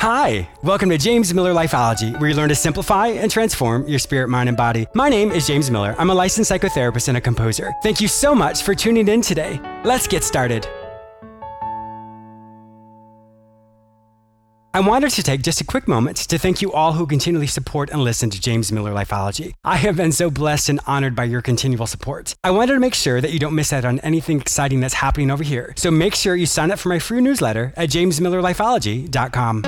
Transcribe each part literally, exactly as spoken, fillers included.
Hi, welcome to James Miller Lifeology, where you learn to simplify and transform your spirit, mind, and body. My name is James Miller. I'm a licensed psychotherapist and a composer. Thank you so much for tuning in today. Let's get started. I wanted to take just a quick moment to thank you all who continually support and listen to James Miller Lifeology. I have been so blessed and honored by your continual support. I wanted to make sure that you don't miss out on anything exciting that's happening over here. So make sure you sign up for my free newsletter at james miller lifeology dot com.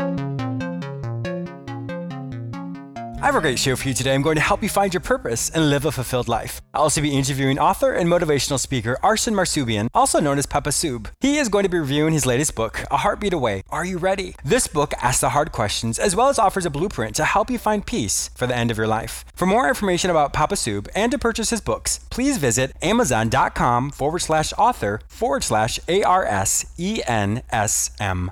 I have a great show for you today. I'm going to help you find your purpose and live a fulfilled life. I'll also be interviewing author and motivational speaker Arsen Marsoubian, also known as Papa Soob. He is going to be reviewing his latest book, A Heartbeat Away. Are you ready? This book asks the hard questions as well as offers a blueprint to help you find peace for the end of your life. For more information about Papa Soob and to purchase his books, please visit amazon.com forward slash author forward slash A R S E N S M.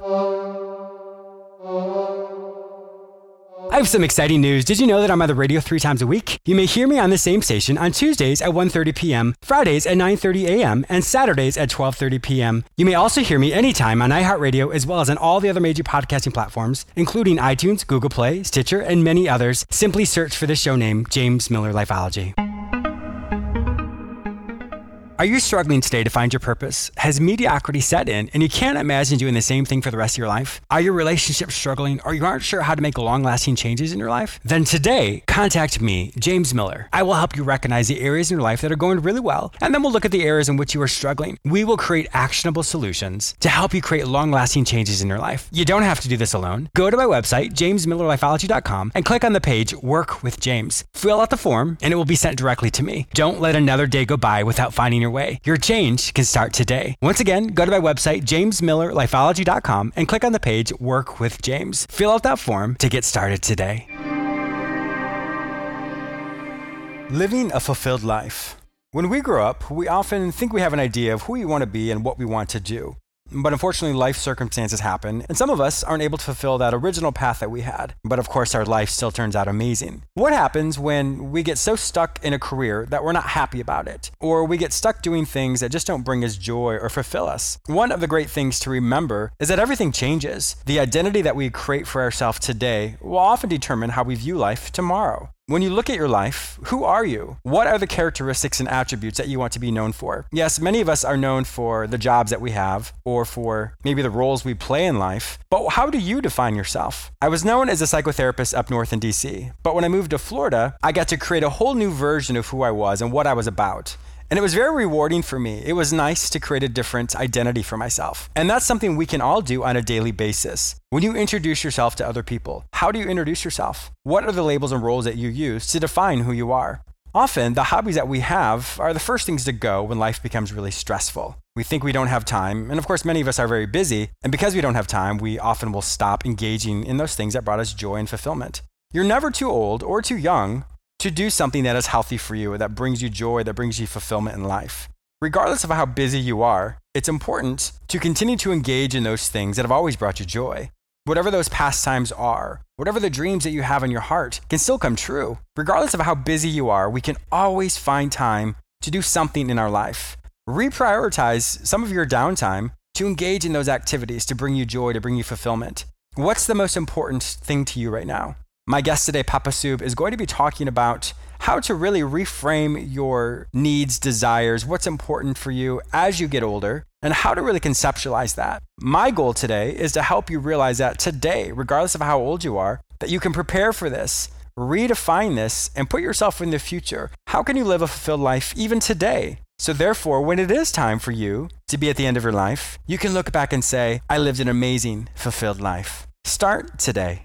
I have some exciting news. Did you know that I'm on the radio three times a week? You may hear me on the same station on Tuesdays at one thirty p.m., Fridays at nine thirty a.m., and Saturdays at twelve thirty p.m. You may also hear me anytime on iHeartRadio as well as on all the other major podcasting platforms, including iTunes, Google Play, Stitcher, and many others. Simply search for the show name, James Miller Lifeology. Are you struggling today to find your purpose? Has mediocrity set in and you can't imagine doing the same thing for the rest of your life? Are your relationships struggling or you aren't sure how to make long-lasting changes in your life? Then today, contact me, James Miller. I will help you recognize the areas in your life that are going really well, and then we'll look at the areas in which you are struggling. We will create actionable solutions to help you create long-lasting changes in your life. You don't have to do this alone. Go to my website, james miller lifeology dot com, and click on the page Work with James. Fill out the form and it will be sent directly to me. Don't let another day go by without finding your way. Your change can start today. Once again, go to my website, james miller lifeology dot com, and click on the page Work with James. Fill out that form to get started today. Living a fulfilled life. When we grow up, we often think we have an idea of who we want to be and what we want to do. But unfortunately, life circumstances happen, and some of us aren't able to fulfill that original path that we had. But of course, our life still turns out amazing. What happens when we get so stuck in a career that we're not happy about it? Or we get stuck doing things that just don't bring us joy or fulfill us? One of the great things to remember is that everything changes. The identity that we create for ourselves today will often determine how we view life tomorrow. When you look at your life, who are you? What are the characteristics and attributes that you want to be known for? Yes, many of us are known for the jobs that we have or for maybe the roles we play in life. But how do you define yourself? I was known as a psychotherapist up north in D C, but when I moved to Florida, I got to create a whole new version of who I was and what I was about. And it was very rewarding for me. It was nice to create a different identity for myself. And that's something we can all do on a daily basis. When you introduce yourself to other people, how do you introduce yourself? What are the labels and roles that you use to define who you are? Often, the hobbies that we have are the first things to go when life becomes really stressful. We think we don't have time, and of course, many of us are very busy. And because we don't have time, we often will stop engaging in those things that brought us joy and fulfillment. You're never too old or too young to do something that is healthy for you, that brings you joy, that brings you fulfillment in life. Regardless of how busy you are, it's important to continue to engage in those things that have always brought you joy. Whatever those pastimes are, whatever the dreams that you have in your heart can still come true. Regardless of how busy you are, we can always find time to do something in our life. Reprioritize some of your downtime to engage in those activities to bring you joy, to bring you fulfillment. What's the most important thing to you right now? My guest today, Papa Soob, is going to be talking about how to really reframe your needs, desires, what's important for you as you get older, and how to really conceptualize that. My goal today is to help you realize that today, regardless of how old you are, that you can prepare for this, redefine this, and put yourself in the future. How can you live a fulfilled life even today? So therefore, when it is time for you to be at the end of your life, you can look back and say, I lived an amazing, fulfilled life. Start today.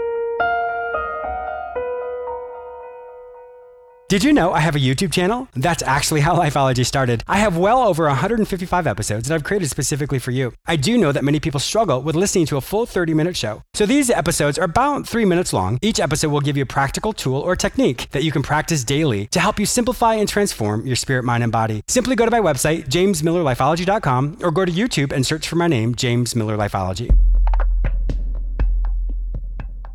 Did you know I have a YouTube channel? That's actually how Lifeology started. I have well over one hundred fifty-five episodes that I've created specifically for you. I do know that many people struggle with listening to a full thirty minute show. So these episodes are about three minutes long. Each episode will give you a practical tool or technique that you can practice daily to help you simplify and transform your spirit, mind, and body. Simply go to my website, james miller lifeology dot com, or go to YouTube and search for my name, James Miller Lifeology.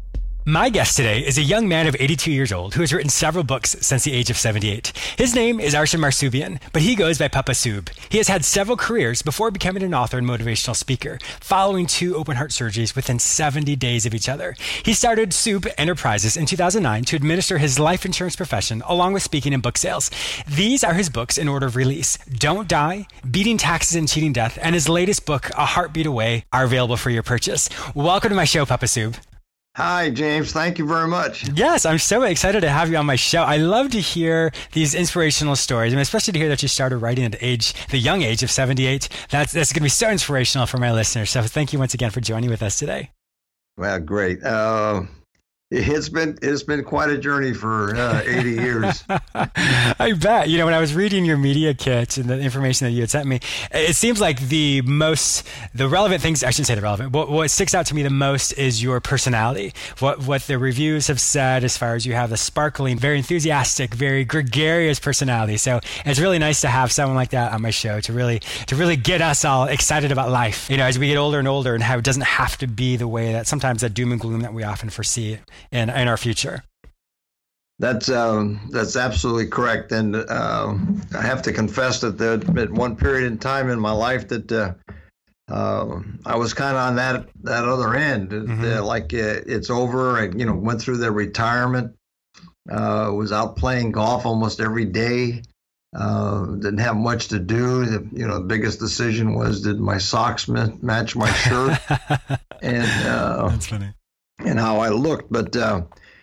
My guest today is a young man of eighty-two years old who has written several books since the age of seventy-eight. His name is Arshan Marsoubian, but he goes by Papa Soob. He has had several careers before becoming an author and motivational speaker, following two open heart surgeries within seventy days of each other. He started Soob Enterprises in two thousand nine to administer his life insurance profession, along with speaking and book sales. These are his books in order of release: Don't Die, Beating Taxes and Cheating Death, and his latest book, A Heartbeat Away, are available for your purchase. Welcome to my show, Papa Soob. Hi, James. Thank you very much. Yes, I'm so excited to have you on my show. I love to hear these inspirational stories, and especially to hear that you started writing at the age, the young age of seventy-eight. That's that's going to be so inspirational for my listeners. So thank you once again for joining with us today. Well, great. Uh, it's been it's been quite a journey for uh, eighty years. I bet. You know, when I was reading your media kit and the information that you had sent me, it seems like the most, the relevant things, I shouldn't say the relevant, but what sticks out to me the most is your personality. What what the reviews have said as far as you have the sparkling, very enthusiastic, very gregarious personality. So it's really nice to have someone like that on my show to really to really get us all excited about life. You know, as we get older and older, and how it doesn't have to be the way that sometimes that doom and gloom that we often foresee in in our future. That's um, that's absolutely correct, and uh, I have to confess that there had been one period in time in my life that uh, uh, I was kind of on that that other end, mm-hmm. uh, like uh, it's over. I, you know, went through the retirement, uh, was out playing golf almost every day. Uh, didn't have much to do. The, you know, the biggest decision was, did my socks ma- match my shirt, and uh, that's funny. And how I looked, but uh,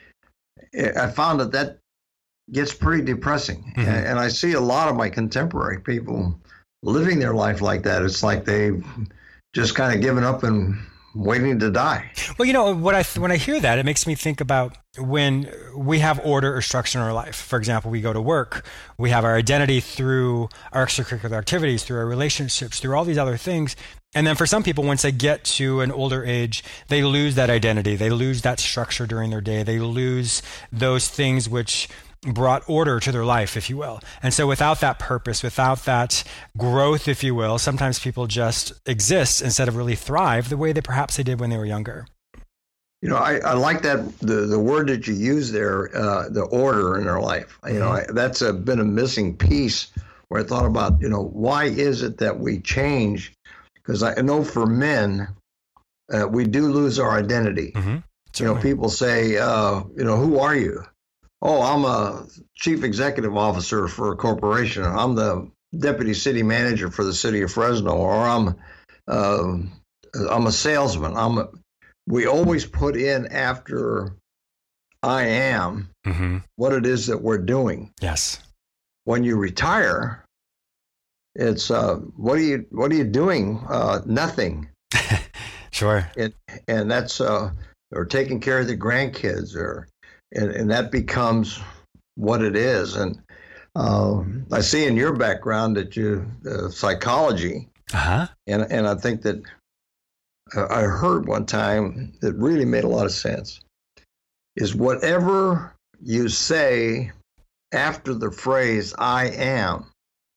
I found that that gets pretty depressing. Mm-hmm. And I see a lot of my contemporary people living their life like that. It's like they've just kind of given up and waiting to die. Well, you know, what I when I hear that, it makes me think about when we have order or structure in our life. For example, we go to work, we have our identity through our extracurricular activities, through our relationships, through all these other things. And then for some people, once they get to an older age, they lose that identity. They lose that structure during their day. They lose those things which brought order to their life, if you will. And so without that purpose, without that growth, if you will, sometimes people just exist instead of really thrive the way that perhaps they did when they were younger. You know, I, I like that, the, the word that you use there, uh, the order in their life. You know, I, that's a, been a missing piece where I thought about, you know, why is it that we change? Because I know for men, uh, we do lose our identity. Mm-hmm. You know, people say, uh, you know, who are you? Oh, I'm a chief executive officer for a corporation. I'm the deputy city manager for the city of Fresno, or I'm, uh, I'm a salesman. I'm. A, we always put in after I am mm-hmm. what it is that we're doing. Yes. When you retire, it's uh, what are you what are you doing? Uh, nothing. Sure. It, and that's uh, or taking care of the grandkids, or and, and that becomes what it is. And uh, I see in your background that you uh, psychology, uh-huh. and and I think that uh, I heard one time that really made a lot of sense. Is whatever you say after the phrase "I am"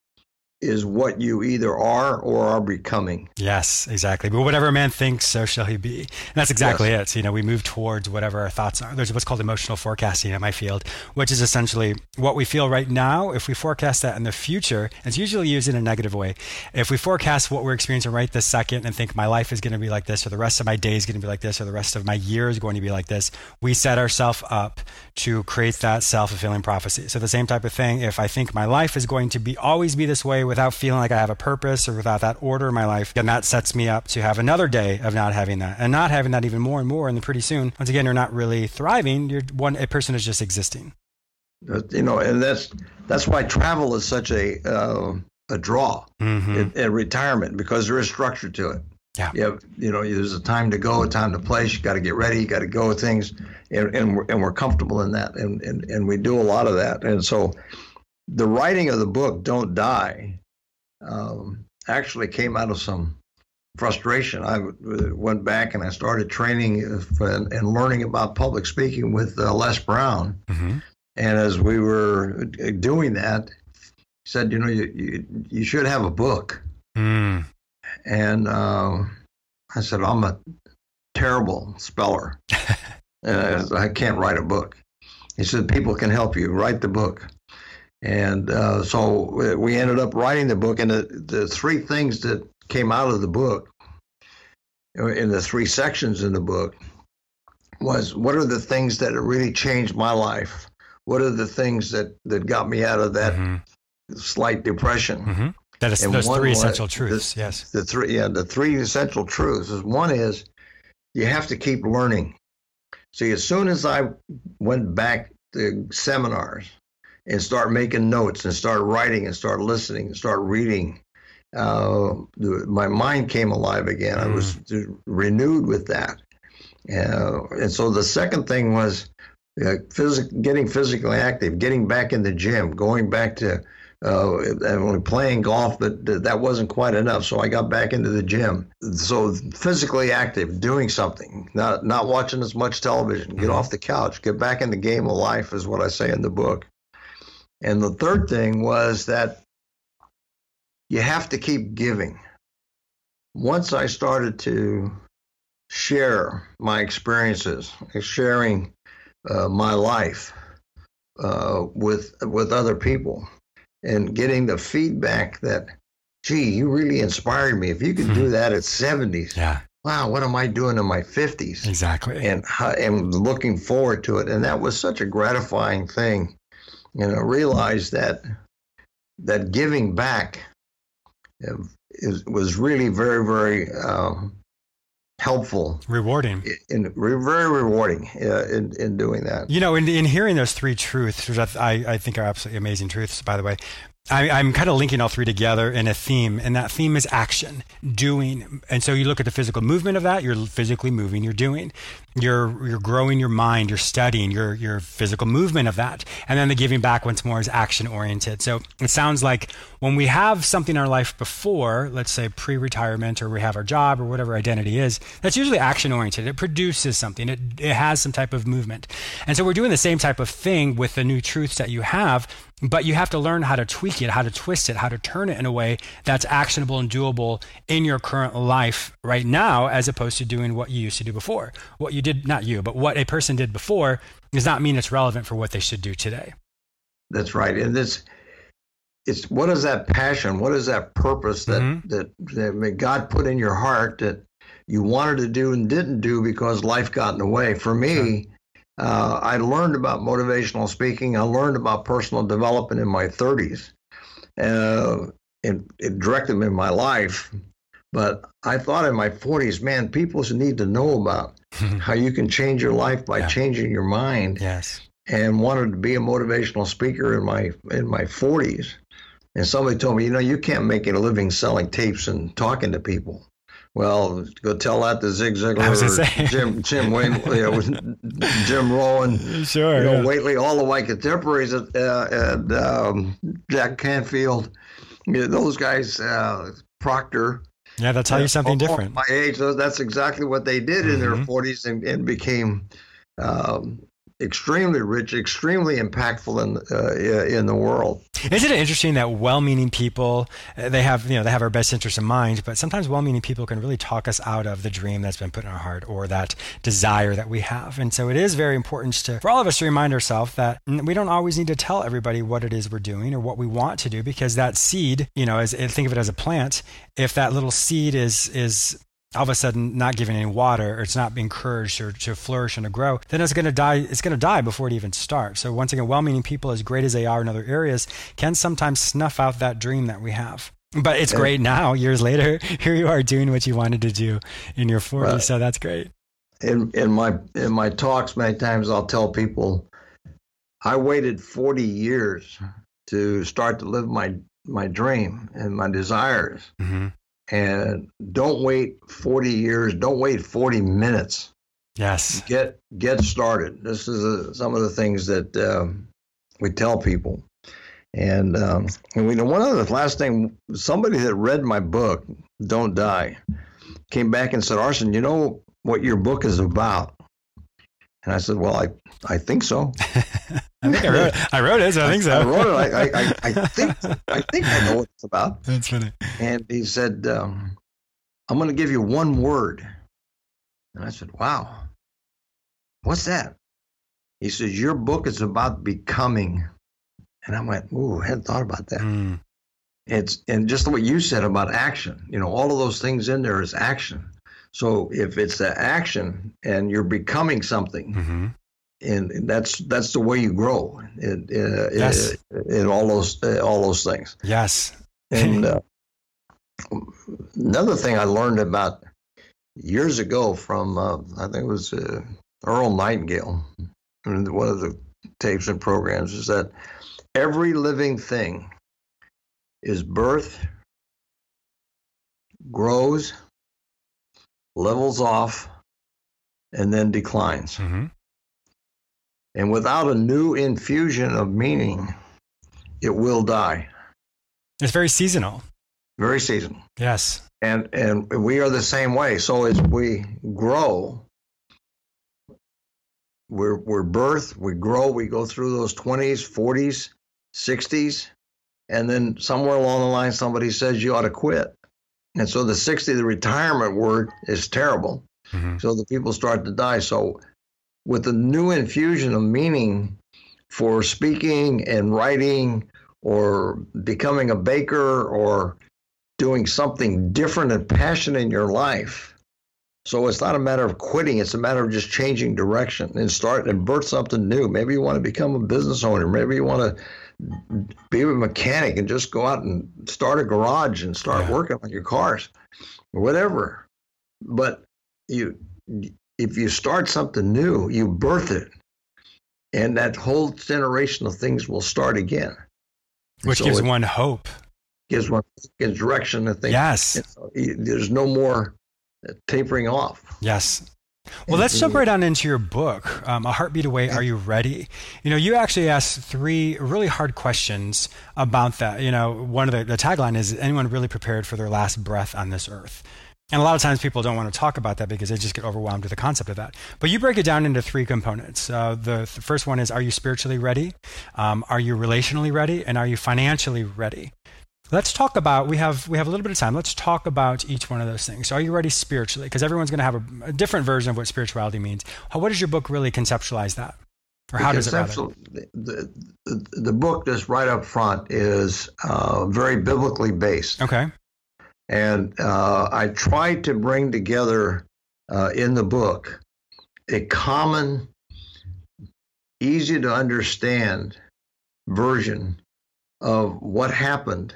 is what you either are or are becoming. Yes, exactly. But whatever a man thinks, so shall he be. And that's exactly yes. it. So, you know, we move towards whatever our thoughts are. There's what's called emotional forecasting in my field, which is essentially what we feel right now. If we forecast that in the future, it's usually used in a negative way. If we forecast what we're experiencing right this second and think my life is going to be like this, or the rest of my day is going to be like this, or the rest of my year is going to be like this, we set ourselves up to create that self-fulfilling prophecy. So the same type of thing, if I think my life is going to be always be this way without feeling like I have a purpose or without that order in my life, then that sets me up to have another day of not having that and not having that even more and more. And then pretty soon, once again, you're not really thriving. You're one, a person is just existing. You know, and that's, that's why travel is such a, uh, a draw mm-hmm. in, in retirement, because there is structure to it. Yeah. You have, you know, there's a time to go, a time to place. You got to get ready. You got to go with things, and, and we're and we're comfortable in that, and, and and we do a lot of that. And so, the writing of the book "Don't Die" um, actually came out of some frustration. I went back and I started training and, and learning about public speaking with uh, Les Brown. Mm-hmm. And as we were doing that, he said, "You know, you you, you should have a book." Mm. And uh, I said, "I'm a terrible speller." Uh, I can't write a book. He said, people can help you write the book. And uh, so we ended up writing the book. And the, the three things that came out of the book, in the three sections in the book, was what are the things that really changed my life? What are the things that, that got me out of that mm-hmm. slight depression? Mm-hmm. That is, those three essential truths, the, yes. The three, yeah, the three essential truths is one is you have to keep learning. See, as soon as I went back to seminars and start making notes and start writing and start listening and start reading, uh, the, my mind came alive again. Mm. I was renewed with that. Uh, and so the second thing was uh, phys- getting physically active, getting back in the gym, going back to uh, and playing golf, but th- that wasn't quite enough. So I got back into the gym. So physically active, doing something, not not watching as much television, get mm-hmm. off the couch, get back in the game of life is what I say in the book. And the third thing was that you have to keep giving. Once I started to share my experiences, sharing uh, my life uh, with with other people, and getting the feedback that, gee, you really inspired me. If you could do that at seventies, yeah. wow, what am I doing in my fifties? Exactly. And and looking forward to it. And that was such a gratifying thing. And I realized that that giving back is, was really very, very um, helpful, rewarding, in, in very rewarding uh, in in doing that. You know, in in hearing those three truths, which I I think are absolutely amazing truths, by the way. I, I'm kind of linking all three together in a theme, and that theme is action, doing. And so you look at the physical movement of that, you're physically moving, you're doing. You're you're growing your mind, you're studying, your your physical movement of that. And then the giving back once more is action-oriented. So it sounds like when we have something in our life before, let's say pre-retirement, or we have our job or whatever identity is, that's usually action-oriented. It produces something. It, it has some type of movement. And so we're doing the same type of thing with the new truths that you have, but you have to learn how to tweak it, how to twist it, how to turn it in a way that's actionable and doable in your current life right now, as opposed to doing what you used to do before. What you did, not you, but what a person did before does not mean it's relevant for what they should do today. That's right. And this, it's what is that passion? What is that purpose that, mm-hmm. that, that God put in your heart that you wanted to do and didn't do because life got in the way? For me, sure. Uh, I learned about motivational speaking. I learned about personal development in my thirties. Uh, it, it directed me in my life. But I thought in my forties, man, people need to know about how you can change your life by yeah. changing your mind. Yes. And wanted to be a motivational speaker in my in my forties. And somebody told me, you know, you can't make a living selling tapes and talking to people. Well, go tell that to Zig Ziglar or Jim Jim Wayne, you know, Jim Rohn, sure, you know, yeah. Waitley, all the white contemporaries, uh, and um, Jack Canfield, you know, those guys, uh, Proctor. Yeah, they'll tell you something uh, different. My age, that's exactly what they did mm-hmm. in their forties and, and became um, extremely rich, extremely impactful in uh, in the world. Isn't it interesting that well-meaning people, they have, you know, they have our best interests in mind, but sometimes well-meaning people can really talk us out of the dream that's been put in our heart or that desire that we have. And so it is very important to, for all of us to remind ourselves that we don't always need to tell everybody what it is we're doing or what we want to do, because that seed, you know, as think of it as a plant, if that little seed is is all of a sudden not giving any water, or it's not being encouraged or to flourish and to grow, then it's going to die. It's going to die before it even starts. So once again, well-meaning people, as great as they are in other areas, can sometimes snuff out that dream that we have. But it's great now, years later, here you are doing what you wanted to do in your forties. Right. So that's great. In in my in my talks, many times I'll tell people, I waited forty years to start to live my my dream and my desires. Mm-hmm. And don't wait forty years. Don't wait forty minutes. Yes. Get get started. This is a, some of the things that um, we tell people. And, um, and we know one other last thing. Somebody that read my book, Don't Die, came back and said, Arsen, you know what your book is about? And I said, well, I, I think so. I think I wrote it. I wrote it, so I think so. I wrote it. I, I, I think I think I know what it's about. That's funny. And he said, um, I'm going to give you one word. And I said, wow. what's that? He says, your book is about becoming. And I went, ooh, I hadn't thought about that. Mm. It's, and just what you said about action, you know, all of those things in there is action. So if it's the action and you're becoming something, mm-hmm. and that's that's the way you grow in, in, yes. in, in all those uh, all those things. Yes. And uh, another thing I learned about years ago from uh, I think it was uh, Earl Nightingale, in one of the tapes and programs, is that every living thing is birth, grows, levels off, and then declines. Mm-hmm. And without a new infusion of meaning, it will die. It's very seasonal. Very seasonal. Yes. And and we are the same way. So as we grow, we're we're birth, we grow, we go through those twenties, forties, sixties, and then somewhere along the line somebody says you ought to quit. And so the sixty, the retirement word is terrible. Mm-hmm. So the people start to die. So with the new infusion of meaning for speaking and writing or becoming a baker or doing something different and passionate in your life. So it's not a matter of quitting. It's a matter of just changing direction and start and birth something new. Maybe you want to become a business owner. Maybe you want to be a mechanic and just go out and start a garage and start yeah. working on your cars or whatever. But you, if you start something new, you birth it, and that whole generation of things will start again. Which so gives one hope. Gives one gives direction and things. Yes. So there's no more tapering off. Yes. Well, let's jump right on into your book, um, A Heartbeat Away, Are You Ready? You know, you actually asked three really hard questions about that. You know, one of the, the tagline is, anyone really prepared for their last breath on this earth? And a lot of times people don't want to talk about that because they just get overwhelmed with the concept of that. But you break it down into three components. Uh, the, the first one is, are you spiritually ready? Um, are you relationally ready? And are you financially ready? Let's talk about, we have we have a little bit of time. Let's talk about each one of those things. So are you ready spiritually? Because everyone's going to have a, a different version of what spirituality means. How, what does your book really conceptualize that? Or how does it rather? The, the, the book just right up front is uh, very biblically based. Okay. And uh, I tried to bring together uh, in the book a common, easy to understand version of what happened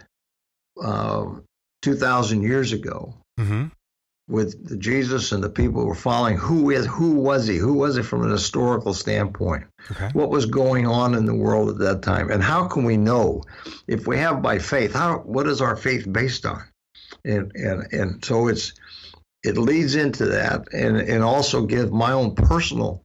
uh, two thousand years ago mm-hmm. with Jesus and the people who were following. Who is who was he? Who was he from an historical standpoint? Okay. What was going on in the world at that time? And how can we know if we have by faith? How what is our faith based on? And and and so it's it leads into that, and and also give my own personal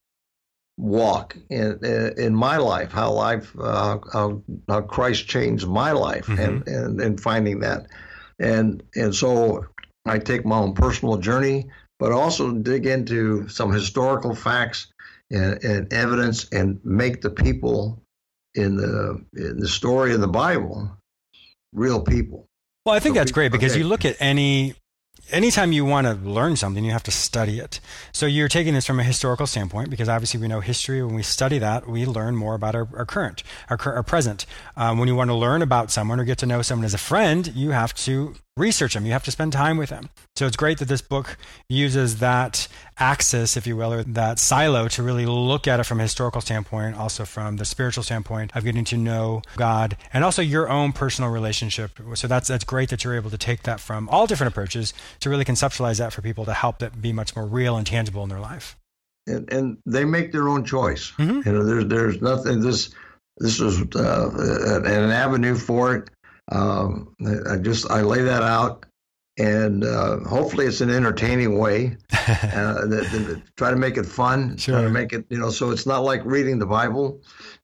walk in in my life, how life uh, how, how Christ changed my life, mm-hmm. and, and and finding that, and and so I take my own personal journey, but also dig into some historical facts and, and evidence, and make the people in the in the story of the Bible real people. Well, I think so that's great, because okay. you look at any, anytime you want to learn something, you have to study it. So you're taking this from a historical standpoint, because obviously we know history. When we study that, we learn more about our, our current, our, our present. Um, when you want to learn about someone or get to know someone as a friend, you have to research them. You have to spend time with them. So it's great that this book uses that axis, if you will, or that silo, to really look at it from a historical standpoint, also from the spiritual standpoint of getting to know God, and also your own personal relationship. So that's that's great that you're able to take that from all different approaches to really conceptualize that for people to help that be much more real and tangible in their life. And, and they make their own choice. Mm-hmm. You know, there's there's nothing. This this is uh, an avenue for it. Um, I just I lay that out, and uh, hopefully it's an entertaining way. Uh, that, that, try to make it fun. Sure. Try to make it, you know, so it's not like reading the Bible,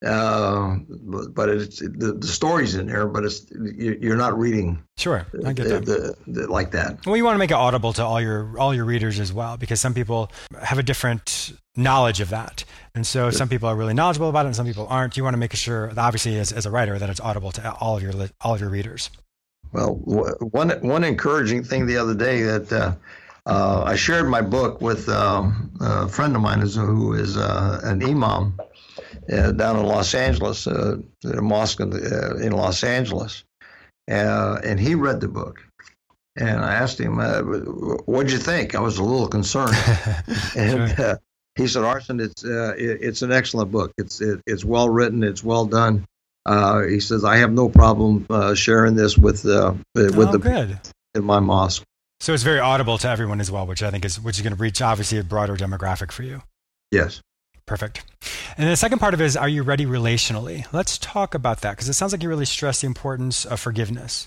uh, but, but it's the, the story's in there, but it's you're not reading. Sure, I get that. The, the, the, like that. Well, you want to make it audible to all your all your readers as well, because some people have a different knowledge of that, and so some people are really knowledgeable about it, and some people aren't. You want to make sure, obviously, as as a writer, that it's audible to all of your all of your readers. Well, one one encouraging thing the other day that uh, Uh, I shared my book with um, a friend of mine who is uh, an imam uh, down in Los Angeles, uh, at a mosque in, uh, in Los Angeles, uh, and he read the book. And I asked him, uh, "What'd you think?" I was a little concerned, and uh, he said, "Arsen, it's uh, it, it's an excellent book. It's it, it's well written. It's well done." Uh, he says, "I have no problem uh, sharing this with uh, with oh, the good. in my mosque." So it's very audible to everyone as well, which I think is which is going to reach obviously a broader demographic for you. Yes. Perfect. And the second part of it is, are you ready relationally? Let's talk about that, because it sounds like you really stress the importance of forgiveness.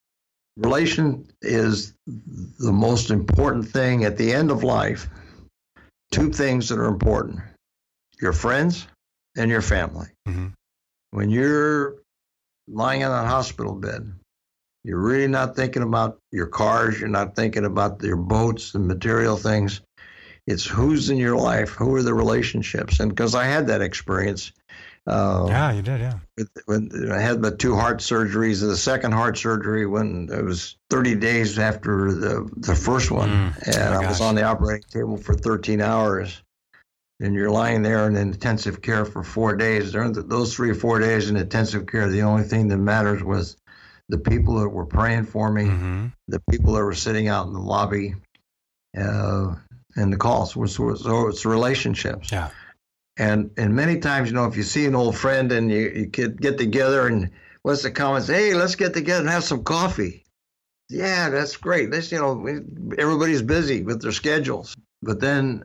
Relation is the most important thing at the end of life. Two things that are important: your friends and your family. Mm-hmm. When you're lying in a hospital bed, you're really not thinking about your cars. You're not thinking about your boats, the material things. It's who's in your life, who are the relationships. And because I had that experience. Uh, yeah, you did, yeah. When I had the two heart surgeries, the second heart surgery when it was thirty days after the, the first one. Mm, and oh I was on the operating table for thirteen hours. And you're lying there in intensive care for four days. During the, those three or four days in intensive care, the only thing that matters was the people that were praying for me, mm-hmm. the people that were sitting out in the lobby, uh, and the calls. So, so it's relationships. Yeah. And and many times, you know, if you see an old friend and you, you get, get together and what's the comments? Hey, let's get together and have some coffee. Yeah, that's great. That's, you know, everybody's busy with their schedules. But then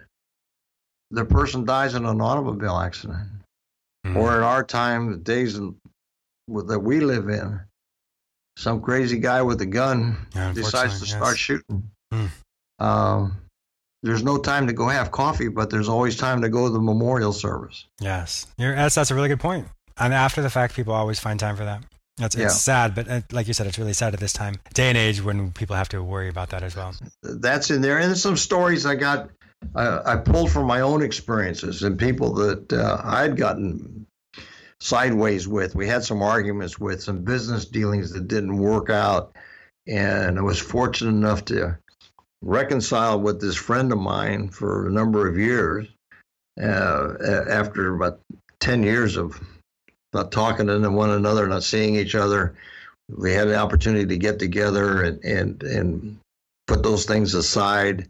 the person dies in an automobile accident. Mm-hmm. Or in our time, the days in, that we live in, some crazy guy with a gun yeah, decides to yes. start shooting. Mm. Um, there's no time to go have coffee, but there's always time to go to the memorial service. Yes, You're, that's, that's a really good point. And after the fact, people always find time for that. That's, it's yeah. sad, but uh, like you said, it's really sad at this time, day and age, when people have to worry about that as well. That's in there. And there's some stories I got, uh, I pulled from my own experiences and people that uh, I had gotten sideways with. We had some arguments with, some business dealings that didn't work out. And I was fortunate enough to reconcile with this friend of mine for a number of years. Uh, after about ten years of not talking to one another, not seeing each other, we had an opportunity to get together and, and, and put those things aside.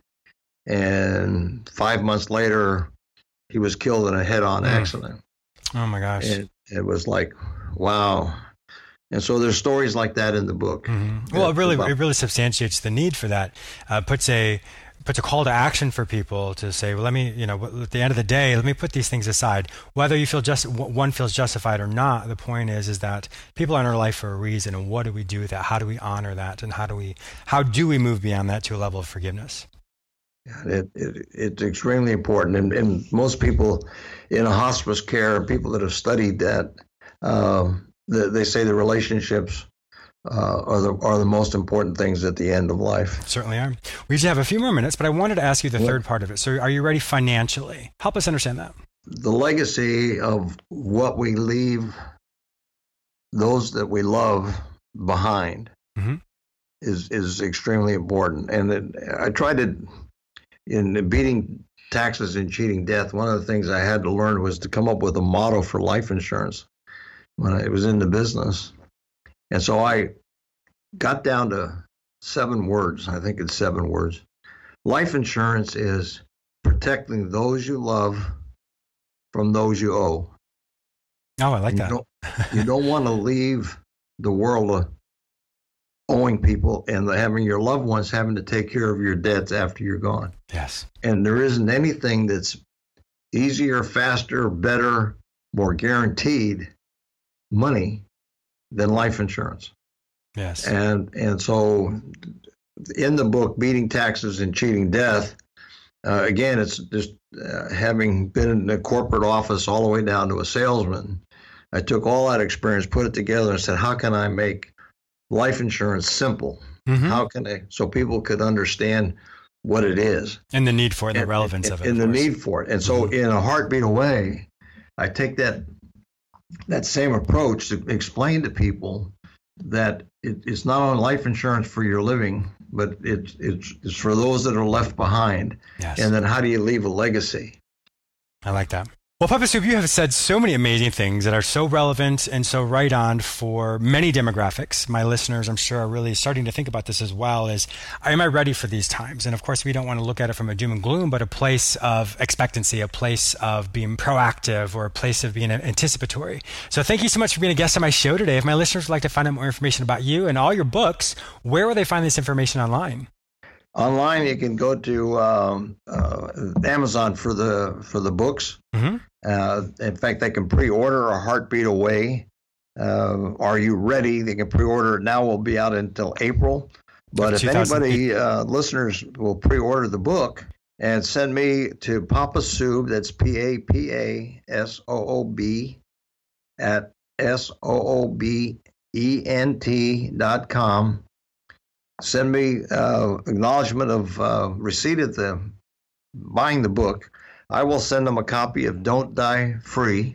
And five months later, he was killed in a head-on mm. accident. Oh my gosh. And it was like, wow. And so there's stories like that in the book. Mm-hmm. Well, it really, about- it really substantiates the need for that. Uh, puts a puts a call to action for people to say, well, let me, you know, at the end of the day, let me put these things aside. Whether you feel just one feels justified or not, the point is, is that people are in our life for a reason, and what do we do with that? How do we honor that, and how do we, how do we move beyond that to a level of forgiveness? Yeah, it, it, it's extremely important, and, and most people in a hospice care, people that have studied that. Um, They say the relationships uh, are the are the most important things at the end of life. Certainly are. We just have a few more minutes, but I wanted to ask you the yeah. third part of it. So are you ready financially? Help us understand that. The legacy of what we leave those that we love behind mm-hmm. is is extremely important. And it, I tried to, in beating taxes and cheating death, one of the things I had to learn was to come up with a motto for life insurance when I was in the business. And so I got down to seven words. I think it's seven words. Life insurance is protecting those you love from those you owe. Oh, I like and that. You don't, you don't want to leave the world uh, owing people and having your loved ones having to take care of your debts after you're gone. Yes. And there isn't anything that's easier, faster, better, more guaranteed money than life insurance. Yes. And and so in the book, Beating Taxes and Cheating Death, uh, again, it's just uh, having been in a corporate office all the way down to a salesman, I took all that experience, put it together and said, how can I make life insurance simple? Mm-hmm. How can I, so people could understand what it is. And the need for it, and the and, relevance and, of it. And of the need for it. And so mm-hmm. in a heartbeat away, I take that that same approach to explain to people that it, it's not only life insurance for your living, but it's it's it's for those that are left behind. Yes. And then how do you leave a legacy? I like that. Well, Papa Soup, you have said so many amazing things that are so relevant and so right on for many demographics. My listeners, I'm sure, are really starting to think about this as well as, am I ready for these times? And of course, we don't want to look at it from a doom and gloom, but a place of expectancy, a place of being proactive, or a place of being anticipatory. So thank you so much for being a guest on my show today. If my listeners would like to find out more information about you and all your books, where will they find this information online? Online, you can go to um, uh, Amazon for the for the books. Mm-hmm. Uh, in fact, they can pre-order A Heartbeat Away. Uh, Are You Ready? They can pre-order it now. Will be out until April. But if anybody, uh, listeners, will pre-order the book and send me to Papa Soob, that's P A P A S O O B, at S O O B E N T dot com. Send me uh, acknowledgement of uh, receipt of the buying the book. I will send them a copy of Don't Die Free,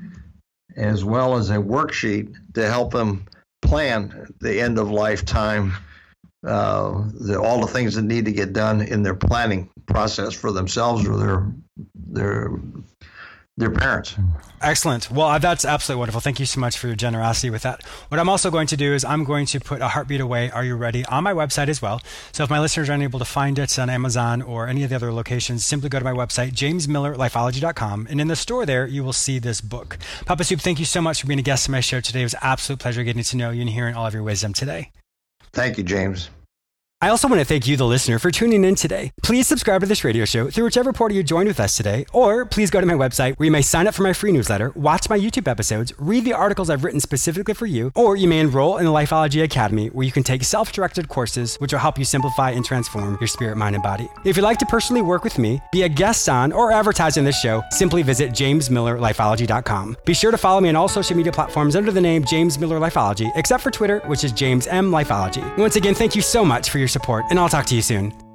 as well as a worksheet to help them plan the end of lifetime, uh, the, all the things that need to get done in their planning process for themselves or their their their parents. Excellent. Well, that's absolutely wonderful. Thank you so much for your generosity with that. What I'm also going to do is I'm going to put A Heartbeat Away, Are You Ready? on my website as well. So if my listeners are unable to find it on Amazon or any of the other locations, simply go to my website, james miller lifeology dot com. And in the store there, you will see this book. Papa Soup, thank you so much for being a guest on my show today. It was an absolute pleasure getting to know you and hearing all of your wisdom today. Thank you, James. I also want to thank you, the listener, for tuning in today. Please subscribe to this radio show through whichever portal you joined with us today, or please go to my website where you may sign up for my free newsletter, watch my YouTube episodes, read the articles I've written specifically for you, or you may enroll in the Lifeology Academy where you can take self-directed courses which will help you simplify and transform your spirit, mind, and body. If you'd like to personally work with me, be a guest on, or advertise on this show, simply visit james miller lifeology dot com. Be sure to follow me on all social media platforms under the name James Miller Lifeology, except for Twitter, which is James M Lifeology. Once again, thank you so much for your support, and I'll talk to you soon.